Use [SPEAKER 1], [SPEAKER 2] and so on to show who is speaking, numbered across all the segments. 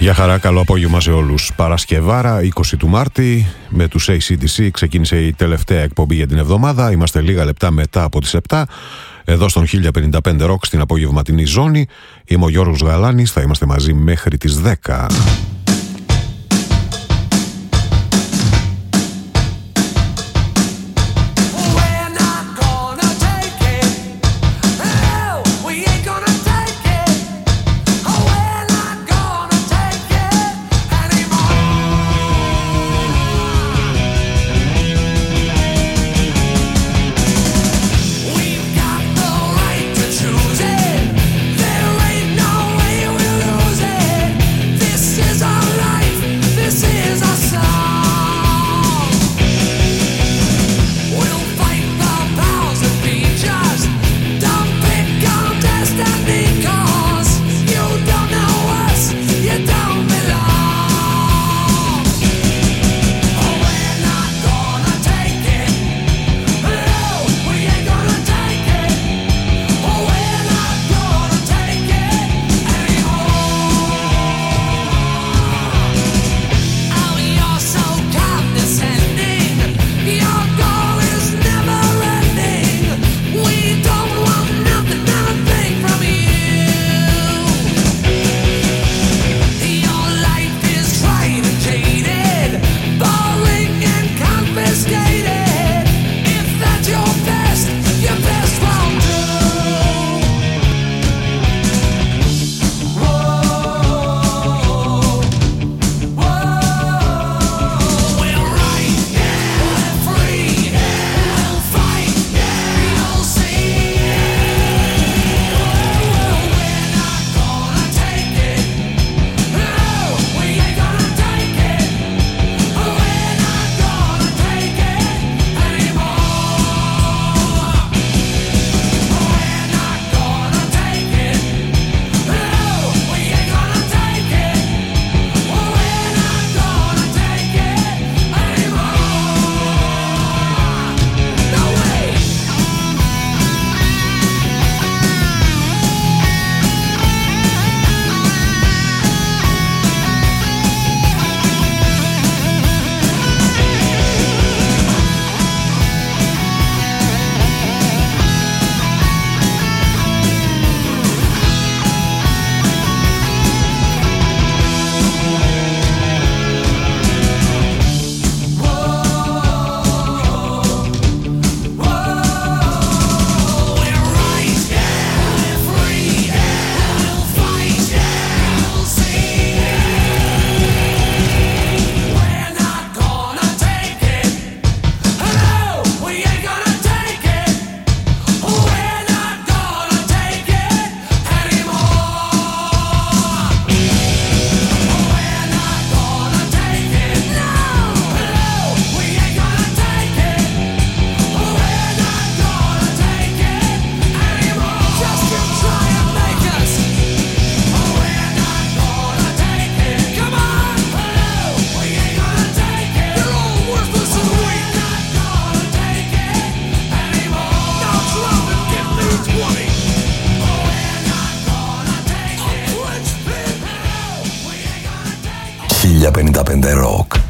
[SPEAKER 1] Γεια χαρά, καλό απόγευμα σε όλους. Παρασκευάρα 20 του Μάρτη με τους AC/DC ξεκίνησε η τελευταία εκπομπή για την εβδομάδα. Είμαστε λίγα λεπτά μετά από τις 7 εδώ στον 1055 Rock στην απογευματινή ζώνη. Είμαι ο Γιώργος Γαλάνης, θα είμαστε μαζί μέχρι τις 10.
[SPEAKER 2] Rock.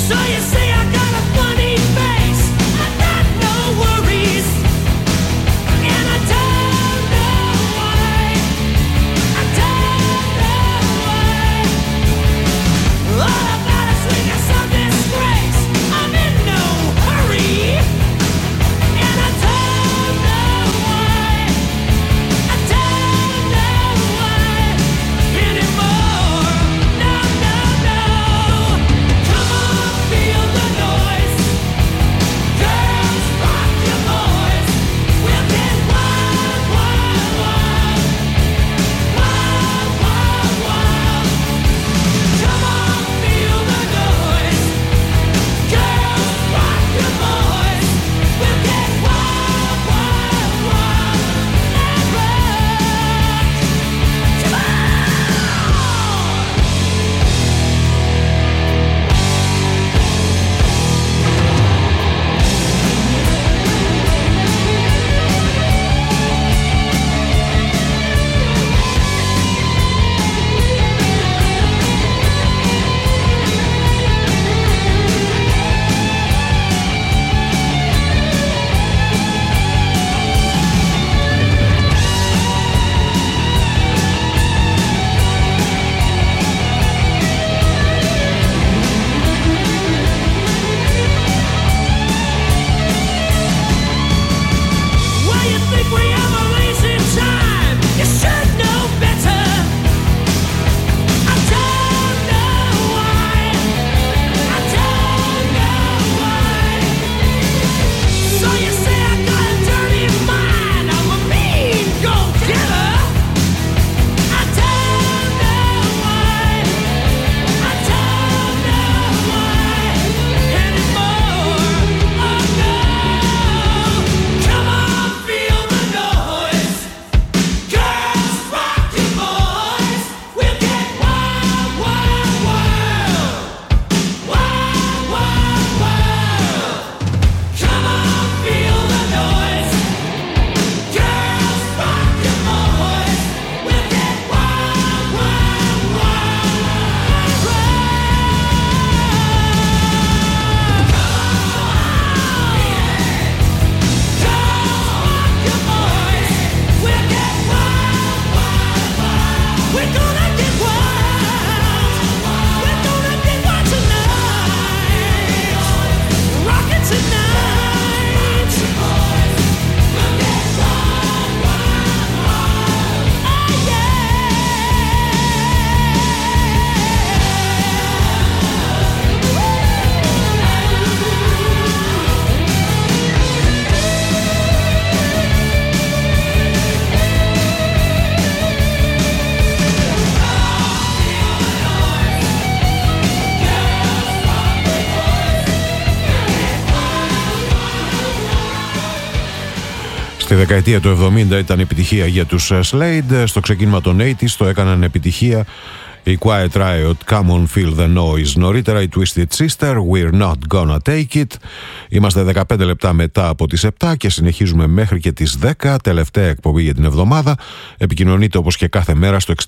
[SPEAKER 1] Στη δεκαετία του 70 ήταν επιτυχία για τους Slade. Στο ξεκίνημα των 80's το έκαναν επιτυχία η Quiet Riot, Come on Feel the Noise. Νωρίτερα η Twisted Sister, We're Not Gonna Take It. Είμαστε 15 λεπτά μετά από τις 7 και συνεχίζουμε μέχρι και τις 10. Τελευταία εκπομπή για την εβδομάδα. Επικοινωνείτε όπως και κάθε μέρα στο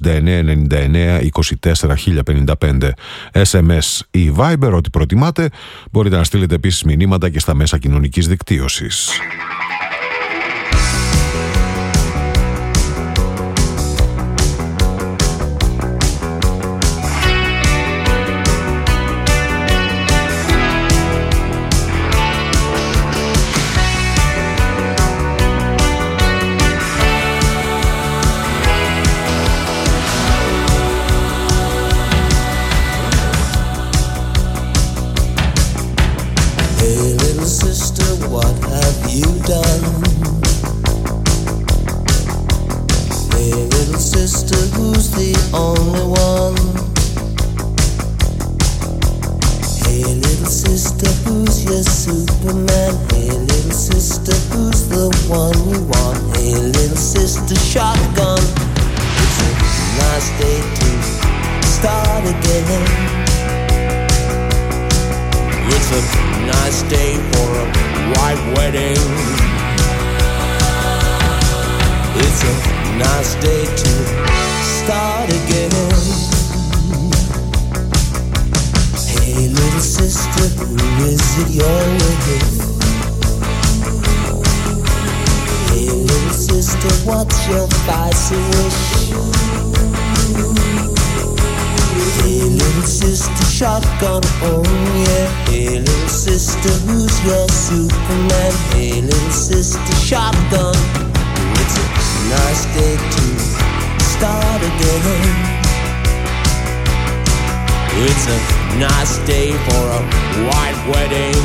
[SPEAKER 1] 6999 24 1055. SMS ή Viber, ό,τι προτιμάτε. Μπορείτε να στείλετε επίσης μηνύματα και στα μέσα κοινωνικής δικτύωσης.
[SPEAKER 2] Hey, Hey little sister, who is it you're with? Hey little sister, what's your spicy wish? Hey little sister, shotgun, oh yeah. Hey little sister, who's your Superman? Hey little sister, shotgun. It's a nice day to start again. It's a nice day for a white wedding.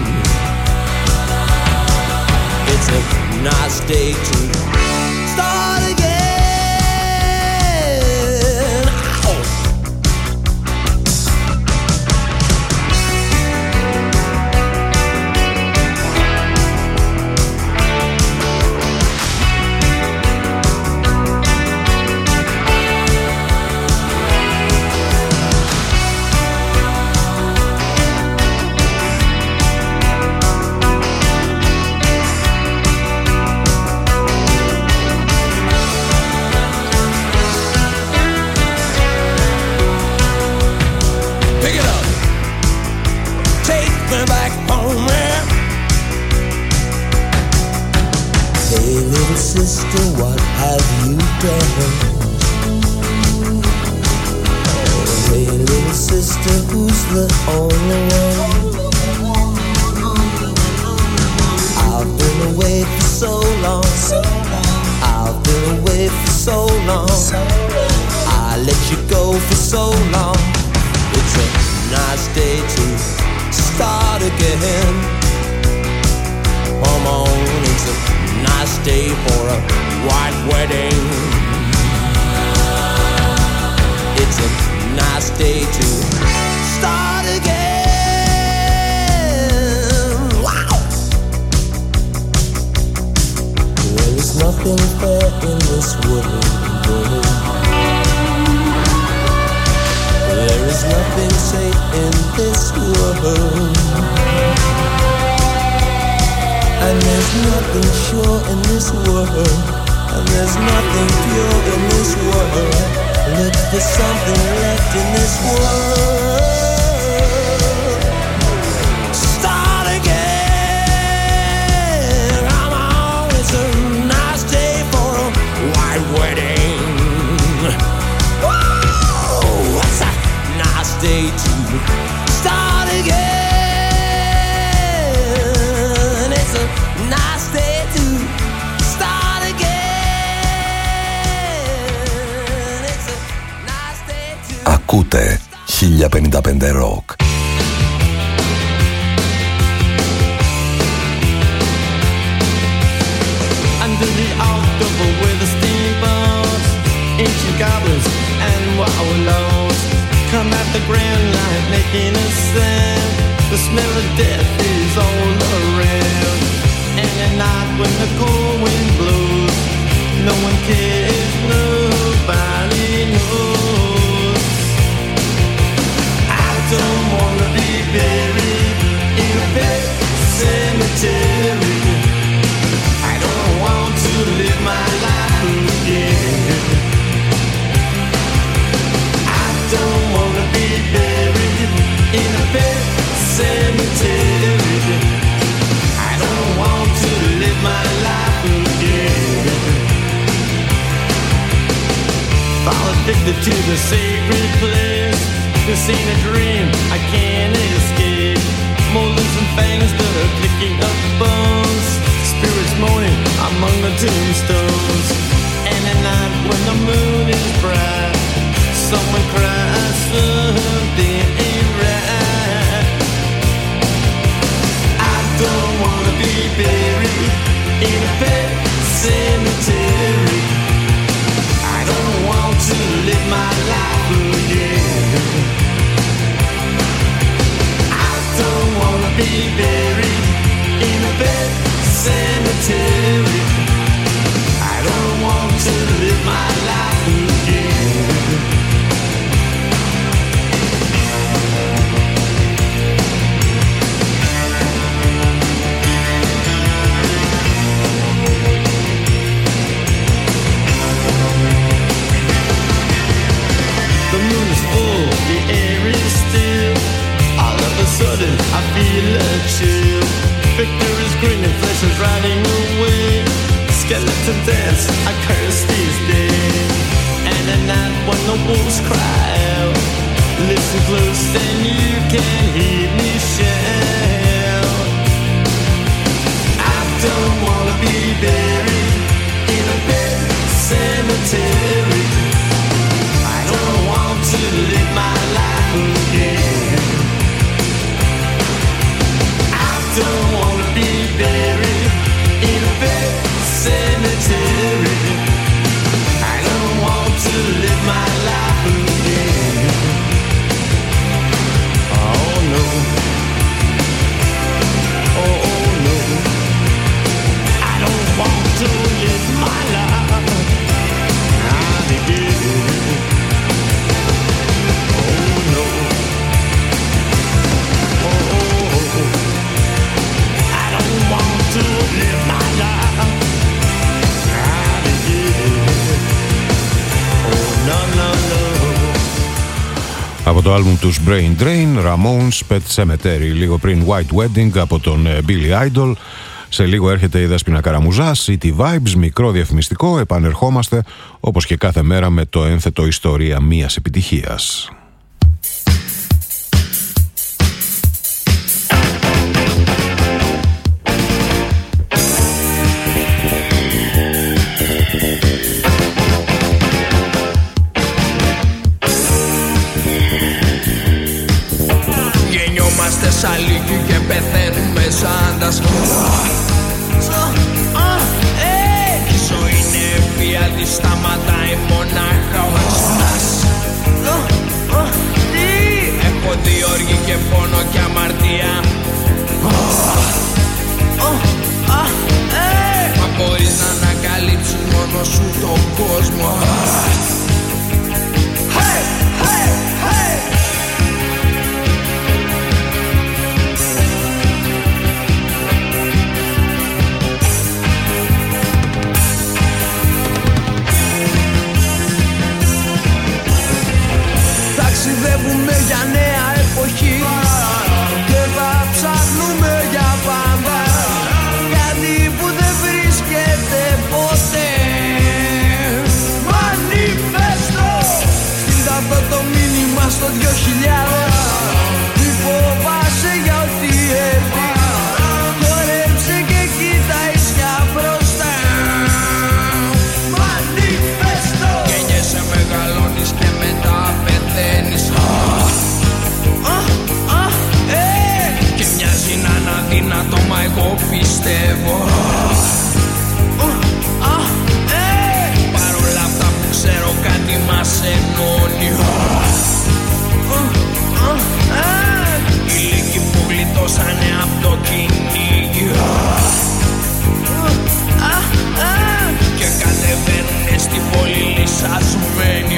[SPEAKER 2] It's a nice day to start again. Sister, what have you done? Oh, hey little sister, who's the only one? I've been away for so long. I've been away for so long. I let you go for so long. It's a nice day to start again. Come on, it's a nice day for a white wedding. It's a nice day to start again. Wow! There is nothing fair in this world. There is nothing safe in this world. And there's nothing sure in this world. And there's nothing pure in this world. Look for something left in this world. Start again. Come on, it's a nice day for a white wedding. Whoa, it's a nice day to start again. Nice day to start again. It's a nice day to...
[SPEAKER 3] Ακούτε 1055 Rock.
[SPEAKER 4] Under the October with the steamboats, ancient goblins and wallows come at the grand line making a sound. The smell of death is all around. And at night when the cold wind blows, no one cares, nobody knows. I don't wanna be buried in a pet cemetery. I don't want to live my life again. I don't wanna be buried in a pet cemetery. I don't want to live my life again. Fall addicted to the sacred place. This ain't a dream, I can't escape. Molars and fangs that are picking up bones. Spirits moaning among the tombstones. And at night when the moon is bright, someone cries something ain't right. I don't wanna be buried in a pet cemetery. I don't want to live my life again. I don't wanna be buried in a pet cemetery. I don't want to live my life again. The moon is full, the air is still. feel a chill. Victor is grinning, flesh is riding away. Skeleton dance, I curse these days. And at night when the wolves cry out, listen close then you can hear me shout. I don't wanna be buried in a big cemetery. I don't want to live my life again. I don't wanna be buried in a big cemetery. I don't want to live my life again. Oh no. Oh no. I don't want to live my life again. Oh no. Oh, I don't want to live my life again. Oh no, no, no.
[SPEAKER 1] Από το άλμπουμ τους Brain Drain, Ramones, Pet Cemetery, λίγο πριν White Wedding από τον Billy Idol. Σε λίγο έρχεται η Δέσποινα Καραμουζά, City Vibes, μικρό διαφημιστικό. Επανερχόμαστε όπως και κάθε μέρα με το ένθετο ιστορία μίας επιτυχίας.
[SPEAKER 5] Γεννιόμαστε σαν λύκοι και πεθαίνουμε σαν τα σκουλά. Η ζωή είναι βία, τη σταματάει μονάχα ο αστάς. Έχω δει όργη και πόνο και αμαρτία. Μα μπορείς να ανακαλύψεις μόνο σου τον κόσμο. Ταξιδεύουμε για νέα εποχή και θα ψάχνουμε για πάντα κάτι που δεν βρίσκεται ποτέ. Μανιφέστο! Στείλτε αυτό το μήνυμα στο 2000. Μη φοβάσαι για ό,τι έρθει. Χορέψε και κοίτα ίσια μπροστά. Μανιφέστο! Γεννιέσαι, μεγαλώνεις και μετά πεθαίνεις. Και μοιάζει να είναι αδύνατο, μα εγώ πιστεύω. Παρ' όλα αυτά που ξέρω κάτι μας ενώνει. Οι λίγοι που γλιτώσανε απ' το κυνήγι και κατεβαίνουνε στην πόλη λυσασμένοι.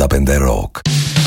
[SPEAKER 3] 55 Rock.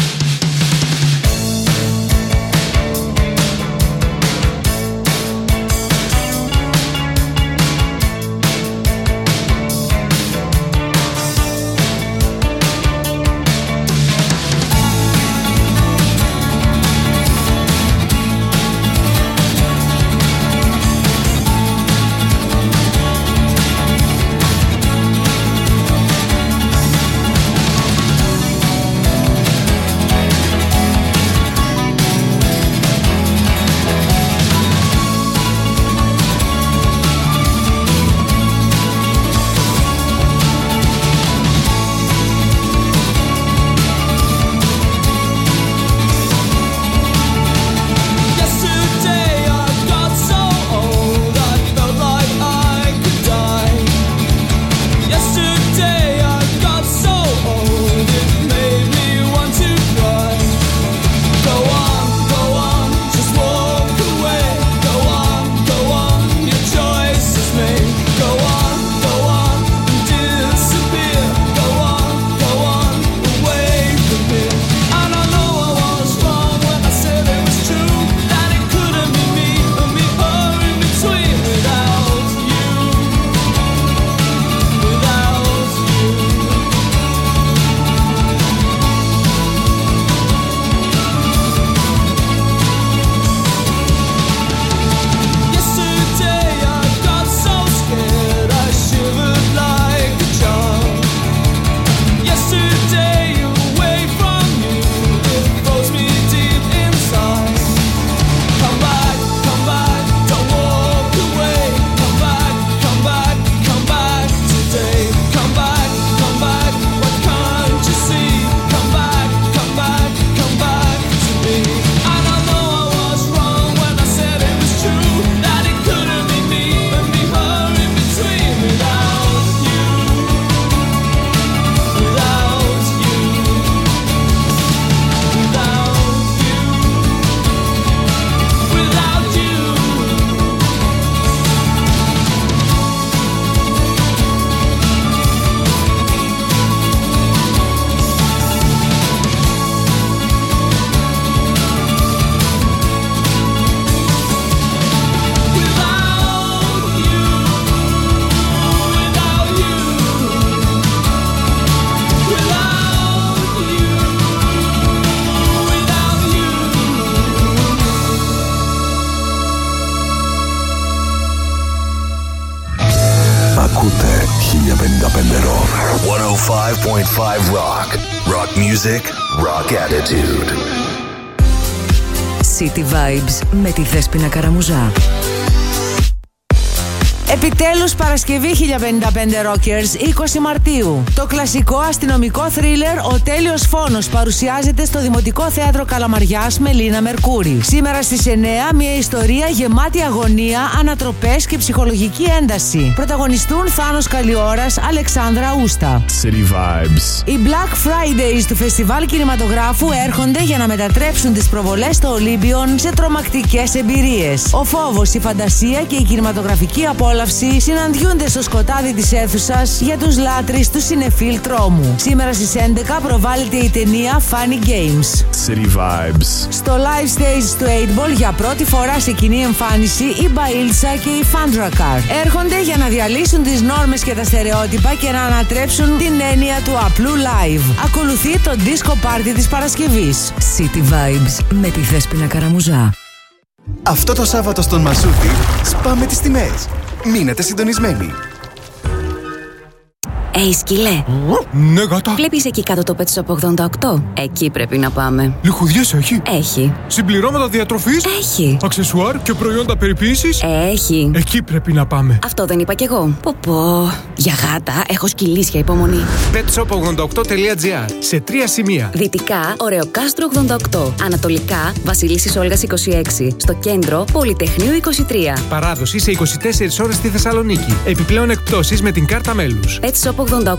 [SPEAKER 3] Ακούτε 1055 Rock. 105.5 Rock. Rock music, rock attitude.
[SPEAKER 6] City Vibes με τη Δέσποινα Καραμουζά.
[SPEAKER 7] Επιτέλους Παρασκευή 1055 Rockers, 20 Μαρτίου. Το κλασικό αστυνομικό θρίλερ «Ο τέλειος φόνος» παρουσιάζεται στο Δημοτικό Θέατρο Καλαμαριάς με Λίνα Μερκούρη. Σήμερα στις 9 μια ιστορία γεμάτη αγωνία, ανατροπές και ψυχολογική ένταση. Πρωταγωνιστούν Θάνος Καλιώρας, Αλεξάνδρα Ούστα.
[SPEAKER 8] City Vibes.
[SPEAKER 7] Οι Black Fridays του Φεστιβάλ Κινηματογράφου έρχονται για να μετατρέψουν τις προβολές στο Ολύμπιον σε τρομακτικές εμπειρίες. Ο φόβος, η φαντασία και η κινηματογραφική απόλαυση συναντιούνται στο σκοτάδι της αίθουσας για τους λάτρεις του σινεφίλ τρόμου. Σήμερα στις 11 προβάλλεται η ταινία Funny Games.
[SPEAKER 8] City Vibes.
[SPEAKER 7] Στο live stage του 8ball για πρώτη φορά σε κοινή εμφάνιση η Μπαίλτσα και η Φάντρακαρ. Έρχονται για να διαλύσουν τις νόρμες και τα στερεότυπα και να ανατρέψουν την έννοια του απλού live. Ακολουθεί το disco party της Παρασκευής.
[SPEAKER 6] City Vibes με τη Δέσποινα Καραμουζά.
[SPEAKER 9] Αυτό το Σάββατο στον Μασούτη σπάμε τις τιμές. Μείνετε συντονισμένοι.
[SPEAKER 6] Σκυλέ.
[SPEAKER 10] Ναι, γάτα.
[SPEAKER 6] Βλέπεις εκεί κάτω το Pet Shop 88? Εκεί πρέπει να πάμε.
[SPEAKER 10] Λιχουδιές έχει?
[SPEAKER 6] Έχει.
[SPEAKER 10] Συμπληρώματα διατροφής?
[SPEAKER 6] Έχει.
[SPEAKER 10] Αξεσουάρ και προϊόντα περιποίησης?
[SPEAKER 6] Έχει.
[SPEAKER 10] Εκεί πρέπει να πάμε.
[SPEAKER 6] Αυτό δεν είπα κι εγώ. Πω. Για γάτα έχω σκυλίσια υπομονή.
[SPEAKER 11] petshop88.gr. Σε 3 σημεία.
[SPEAKER 6] Δυτικά, Ωρεοκάστρο 88. Ανατολικά, Βασιλίσσης Όλγας 26. Στο κέντρο, Πολυτεχνείου 23.
[SPEAKER 11] Παράδοση σε 24 ώρες στη Θεσσαλονίκη. Επιπλέον εκπτώσεις με την κάρτα μέλους.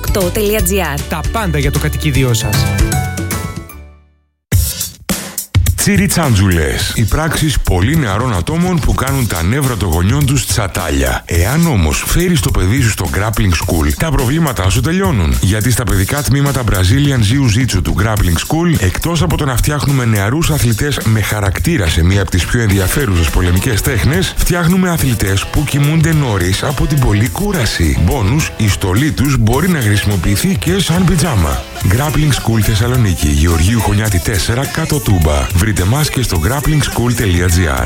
[SPEAKER 6] petshop88.gr.
[SPEAKER 11] Τα πάντα για το κατοικίδιό σας.
[SPEAKER 12] Τσιριτσάντζουλες. Οι πράξεις πολύ νεαρών ατόμων που κάνουν τα νεύρα των γονιών τους τσατάλια. Εάν όμως φέρεις το παιδί σου στο Grappling School, τα προβλήματά σου τελειώνουν. Γιατί στα παιδικά τμήματα Brazilian Jiu-Jitsu του Grappling School, εκτός από το να φτιάχνουμε νεαρούς αθλητές με χαρακτήρα σε μία από τις πιο ενδιαφέρουσες πολεμικές τέχνες, φτιάχνουμε αθλητές που κοιμούνται νωρίς από την πολλή κούραση. Μπόνους, η στολή τους μπορεί να χρησιμοποιηθεί και σαν πιτζάμα. Grappling School Θεσσαλονίκη, Γεωργίου Χωνιάτη 4, κάτω Τούμπα. Βρείτε μας και στο grapplingschool.gr.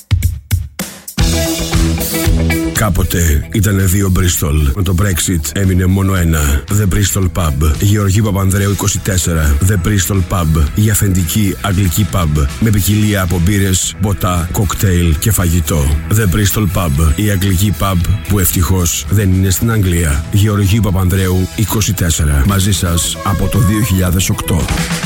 [SPEAKER 13] Κάποτε ήτανε δύο Bristol. Με το Brexit έμεινε μόνο ένα. The Bristol Pub. Γεωργίου Παπανδρέου 24. The Bristol Pub. Η αυθεντική αγγλική pub. Με ποικιλία από μπύρες, ποτά, κοκτέιλ και φαγητό. The Bristol Pub. Η αγγλική pub που ευτυχώς δεν είναι στην Αγγλία. Γεωργίου Παπανδρέου 24. Μαζί σας από το 2008.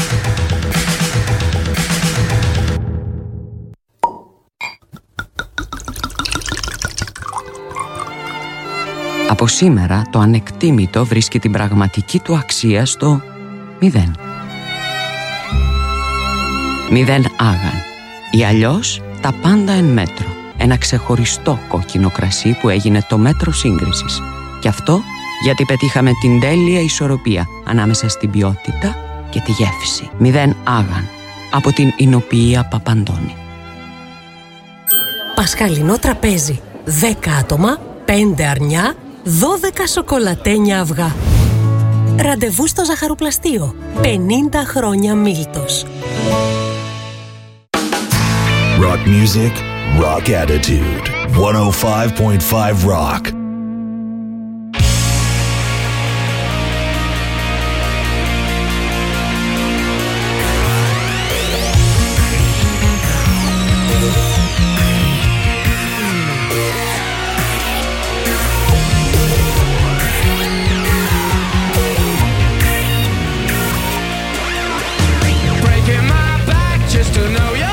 [SPEAKER 14] Από σήμερα το ανεκτήμητο βρίσκει την πραγματική του αξία στο 0. 0 άγαν. Ή αλλιώς τα πάντα εν μέτρο. Ένα ξεχωριστό κόκκινο κρασί που έγινε το μέτρο σύγκρισης. Και αυτό γιατί πετύχαμε την τέλεια ισορροπία ανάμεσα στην ποιότητα και τη γεύση. 0 άγαν. Από την Ινοποιία Παπαντώνη.
[SPEAKER 15] Πασχαλινό τραπέζι. 10 άτομα, 5 αρνιά, 12 σοκολατένια αυγά. Ραντεβού στο ζαχαρουπλαστείο. 50 χρόνια Μίλτος.
[SPEAKER 3] Rock music, rock attitude. 105.5 Rock.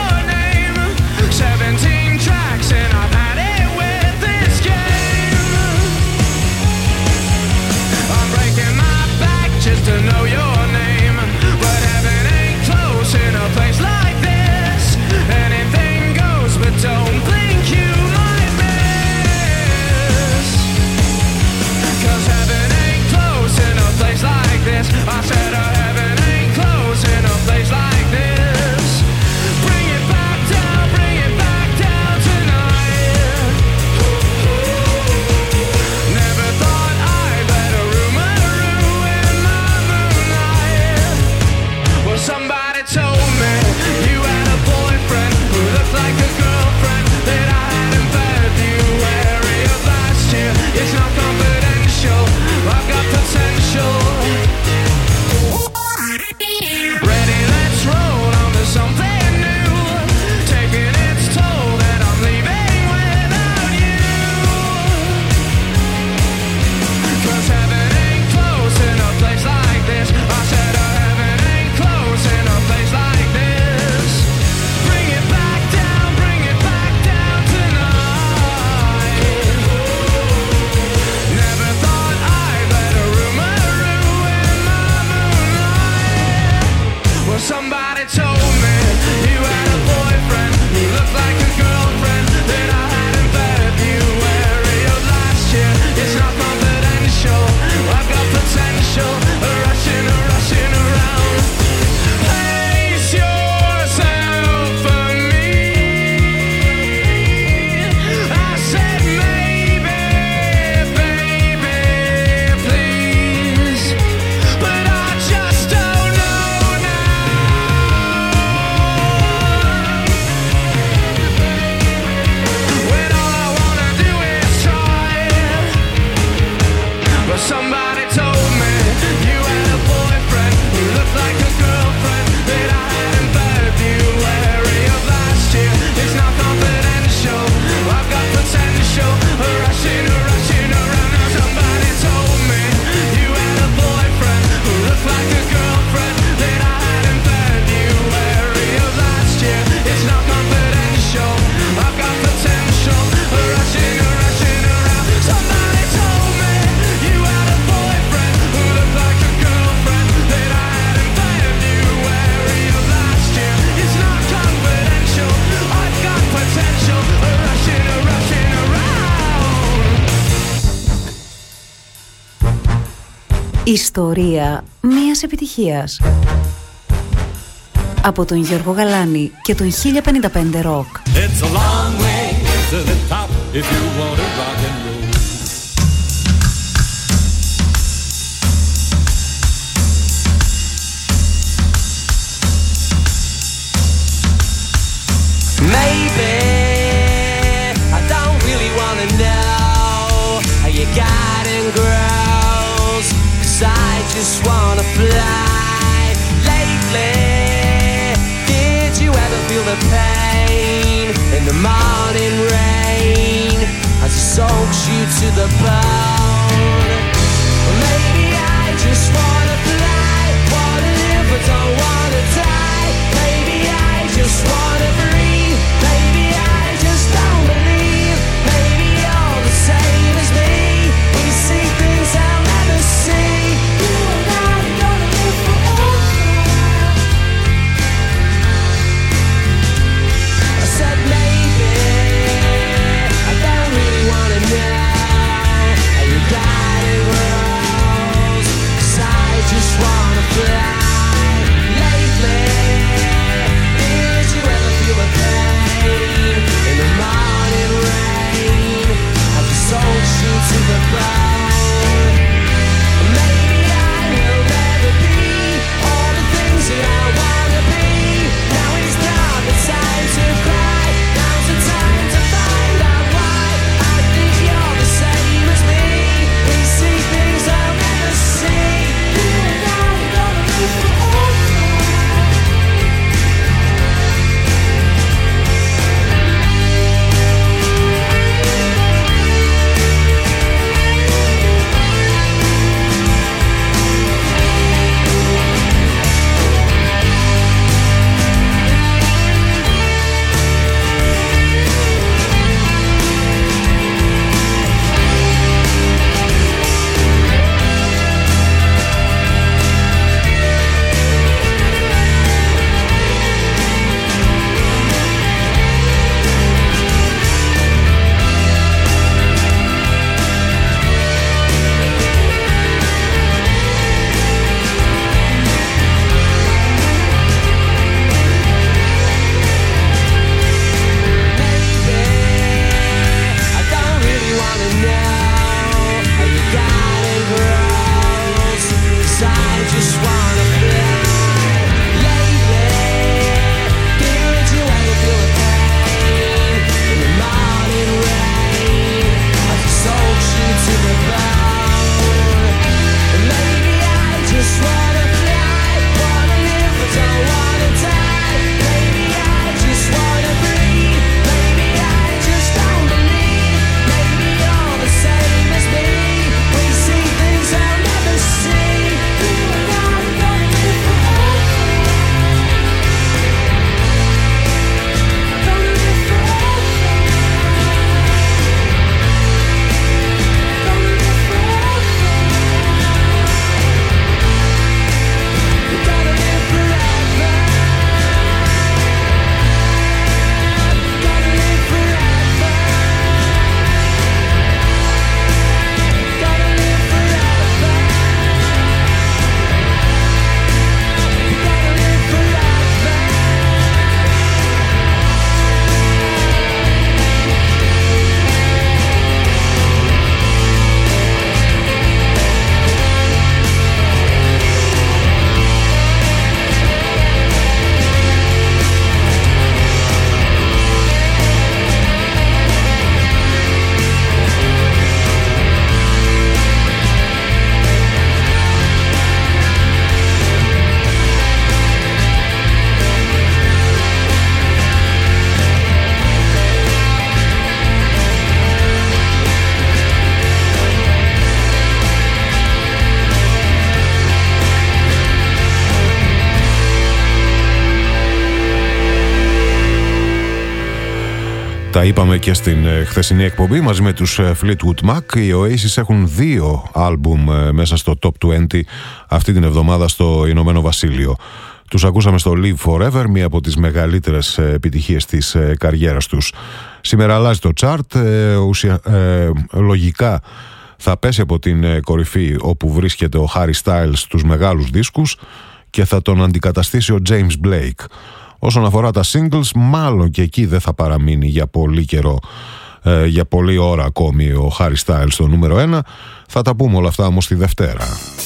[SPEAKER 5] Tracks and I've had it with this game.
[SPEAKER 6] Ιστορία μιας επιτυχίας. Από τον Γιώργο Γαλάνη και τον 1055 Rock.
[SPEAKER 16] It's a long way to the top if you want to rock and roll.
[SPEAKER 4] Maybe I don't really wanna know how you got in girls, 'cause I just wanna fly. Lately, did you ever feel the pain in the morning rain as it soaks you to the bone? Well, maybe I just wanna fly, wanna live but don't wanna die. Maybe I just wanna breathe. Maybe I just don't believe. Maybe you're the same as me. We see things I'll never see. You and I are gonna live forever. I said maybe I don't really wanna know how you got it rose, 'cause I just wanna fly. Lately, did you ever feel the pain in the morning rain as it soaks you to the bone? Maybe I will never be all the things that I wanna be. Now is not the time to cry. Now's the time to find out why. I think you're the same as me. We see things I'll never see. You and I are gonna live forever.
[SPEAKER 1] Τα είπαμε και στην χθεσινή εκπομπή μαζί με τους Fleetwood Mac. Οι Oasis έχουν 2 άλμπουμ μέσα στο Top 20 αυτή την εβδομάδα στο Ηνωμένο Βασίλειο. Τους ακούσαμε στο Live Forever, μία από τις μεγαλύτερες επιτυχίες της καριέρας τους. Σήμερα αλλάζει το chart, λογικά θα πέσει από την κορυφή όπου βρίσκεται ο Harry Styles στους μεγάλους δίσκους και θα τον αντικαταστήσει ο James Blake. Όσον αφορά τα singles, μάλλον και εκεί δεν θα παραμείνει για πολύ καιρό, για πολλή ώρα ακόμη ο Harry Styles στο νούμερο 1. Θα τα πούμε όλα αυτά όμως τη Δευτέρα.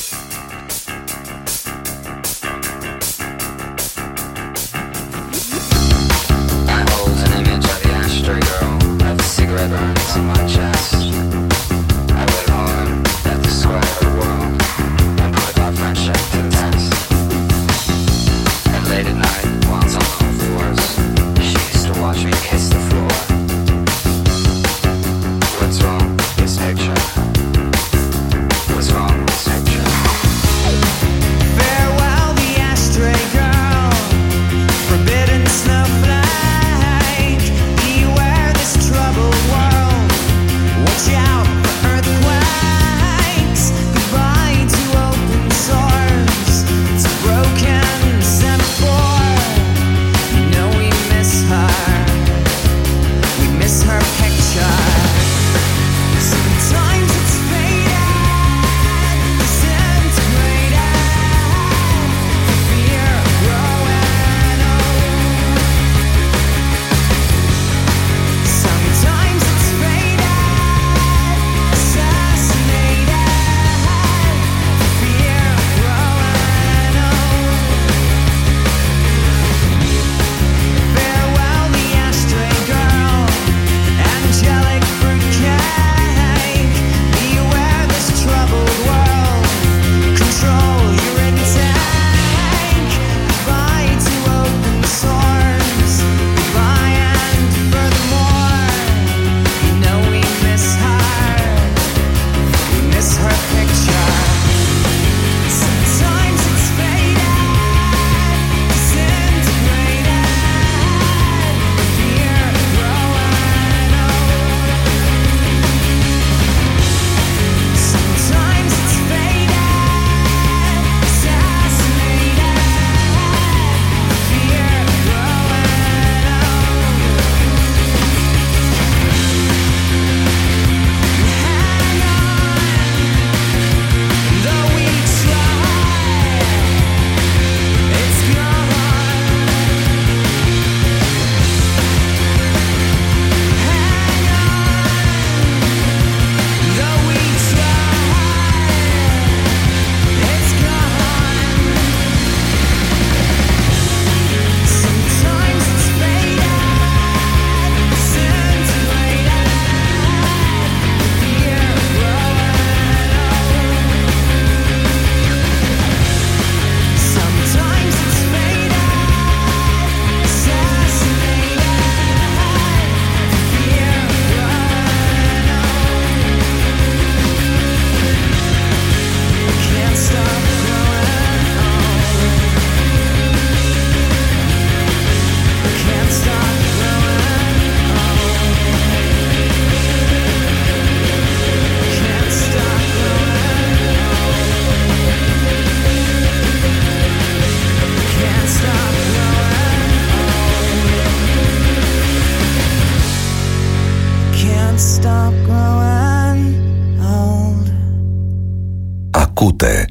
[SPEAKER 3] Ακούτε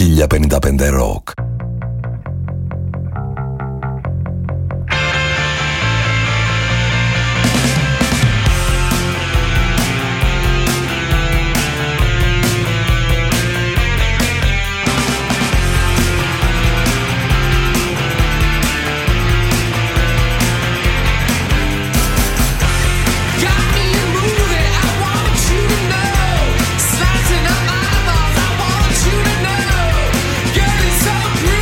[SPEAKER 3] 1055 Rock.
[SPEAKER 17] So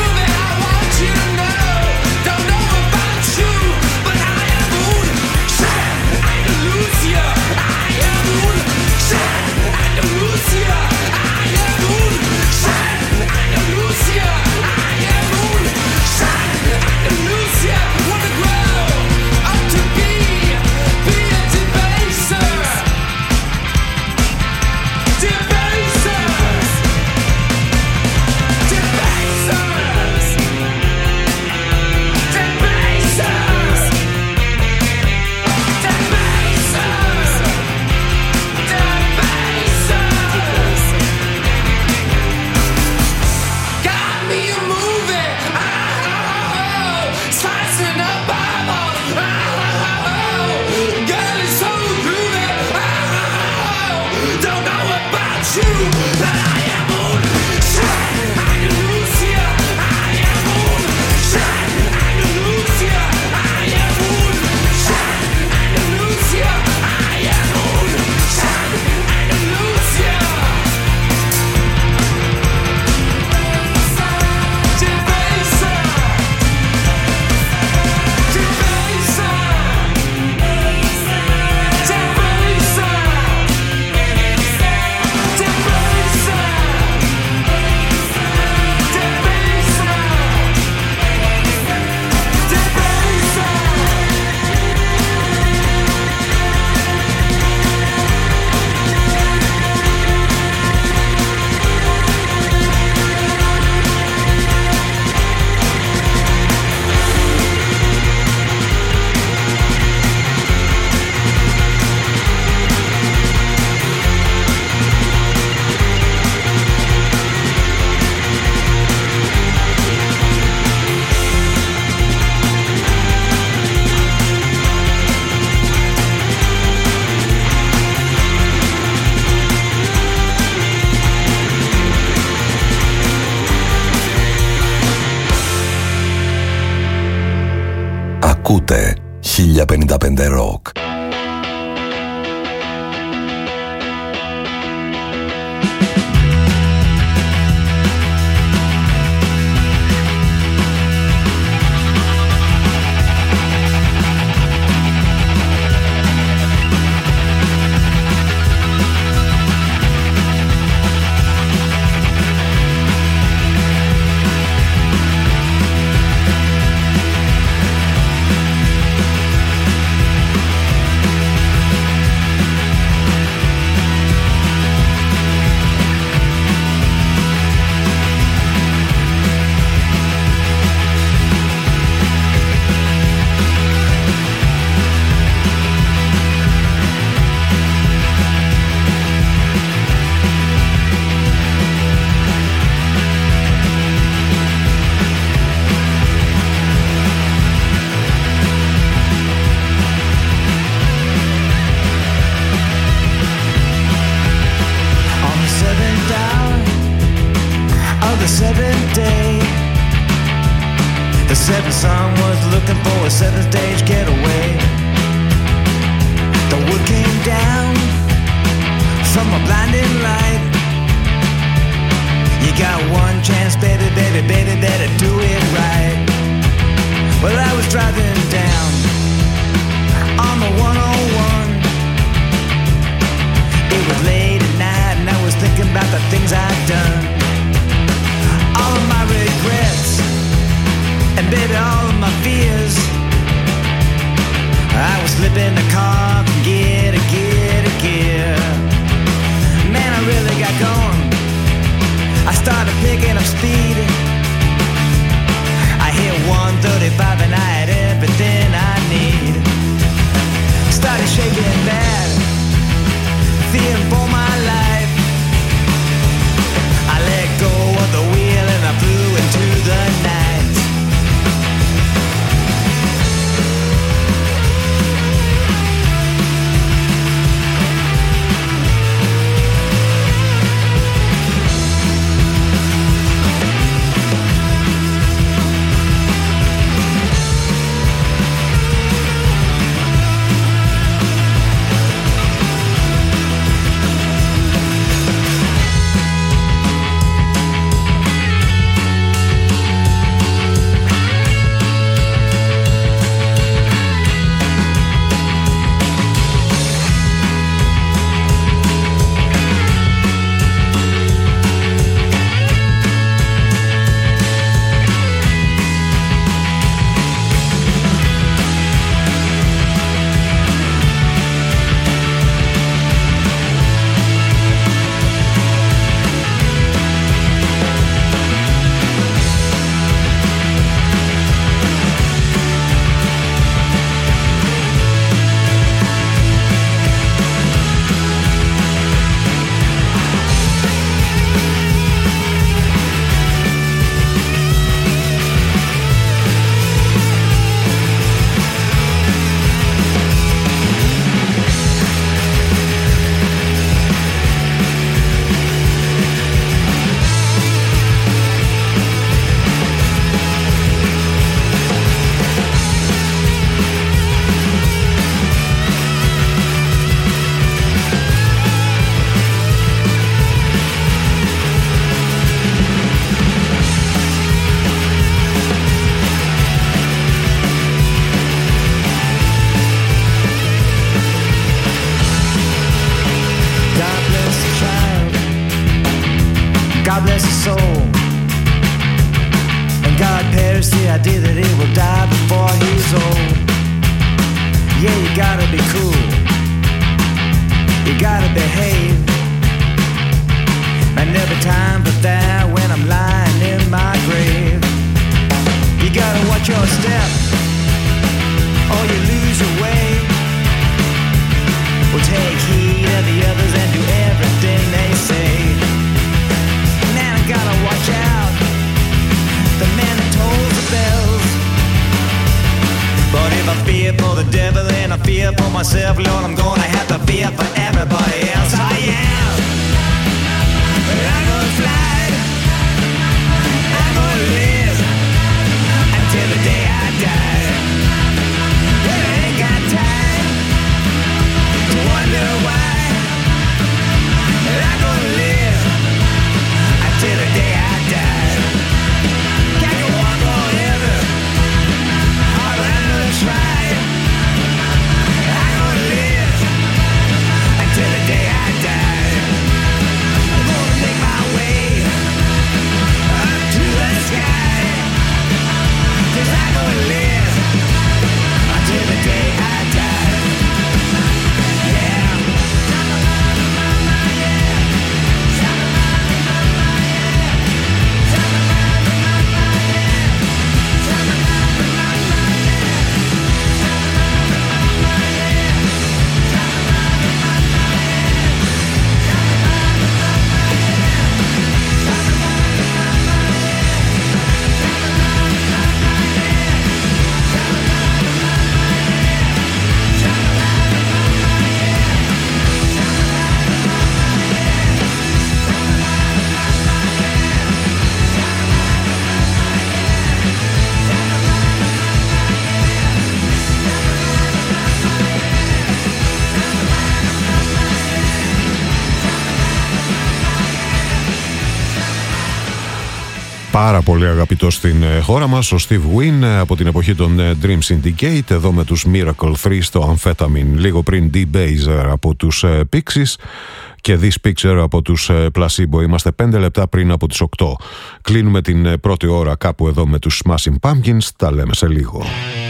[SPEAKER 3] Ακούτε 1055 Rock.
[SPEAKER 17] God bless his soul. And God perished the idea that he will die before he's old. Yeah, you gotta be cool. You gotta behave. And there'll be time for that when I'm lying in my grave. You gotta watch your step, or you lose your way. Well, take heed of the others and do everything they say. Man, I gotta watch out, the man that tolls the bells. But if I fear for the devil, then I fear for myself. Lord, I'm gonna have to fear for everybody else. I am. I'm gonna fly. I'm gonna live until the day I die. I ain't got time to wonder why. I'm gonna live until the day I die. Can you walk forever? I'm gonna try. I'm gonna live until the day I die. I'm gonna make my way up to the sky. 'Cause I'm gonna live until the day I die. Yeah.
[SPEAKER 1] Πάρα πολύ αγαπητό στην χώρα μας ο Steve Wynn από την εποχή των Dream Syndicate, εδώ με τους Miracle 3 στο Amphetamine. Λίγο πριν D-Baser από τους Pixies και This Picture από τους Placebo. Είμαστε 5 λεπτά πριν από τις 8. Κλείνουμε την πρώτη ώρα κάπου εδώ με τους Smashing Pumpkins. Τα λέμε σε λίγο.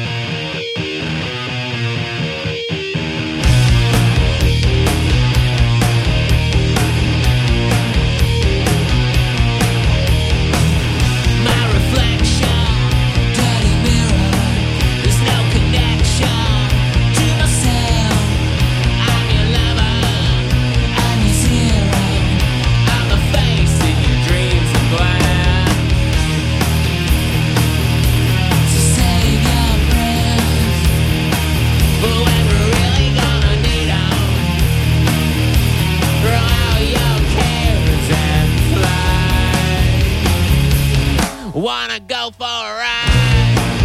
[SPEAKER 5] Wanna go for a ride?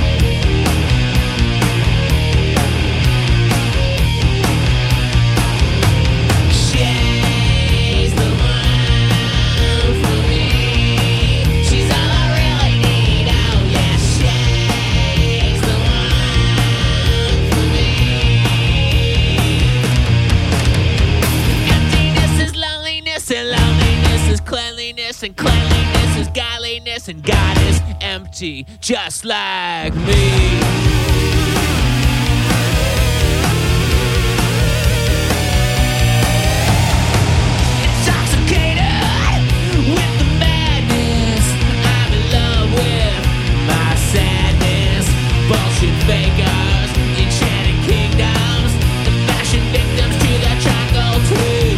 [SPEAKER 5] She's the one for me. She's all I really need. Oh yeah, she's the one for me. Emptiness is loneliness, and loneliness is cleanliness, and cleanliness is godliness, and God is empty, just like me. Intoxicated with the madness, I'm in love with my sadness. Bullshit fakers, enchanted kingdoms, the fashion victims to the triangle tree.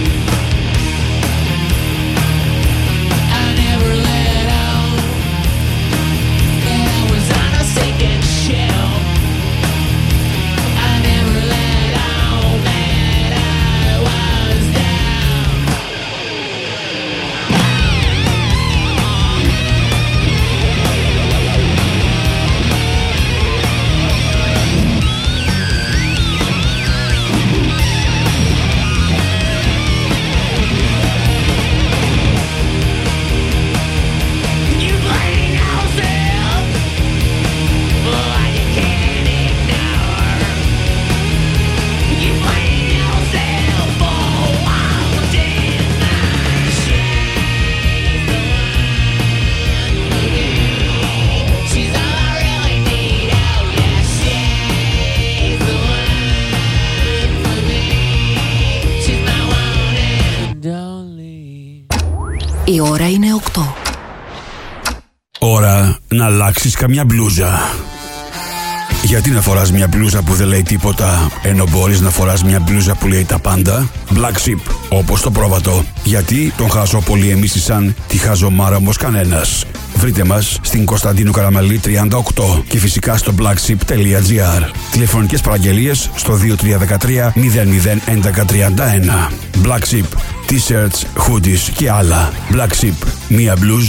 [SPEAKER 5] I never let out. I was on a sinking shell.
[SPEAKER 15] Η ώρα είναι 8.
[SPEAKER 13] Ώρα να αλλάξεις καμιά μπλούζα. Γιατί να φοράς μια μπλούζα που δεν λέει τίποτα, ενώ μπορείς να φοράς μια μπλούζα που λέει τα πάντα? Black Sheep, όπως το πρόβατο. Γιατί τον χάζω πολύ εμείς σαν τη χαζομάρα όμως κανένας. Βρείτε μας στην Κωνσταντίνου Καραμαλή 38 και φυσικά στο blackship.gr. Τηλεφωνικές παραγγελίες στο 2313 00 11 31. Black Sheep, t-shirts, hoodies και άλλα. Black Sheep, μία μπλούζα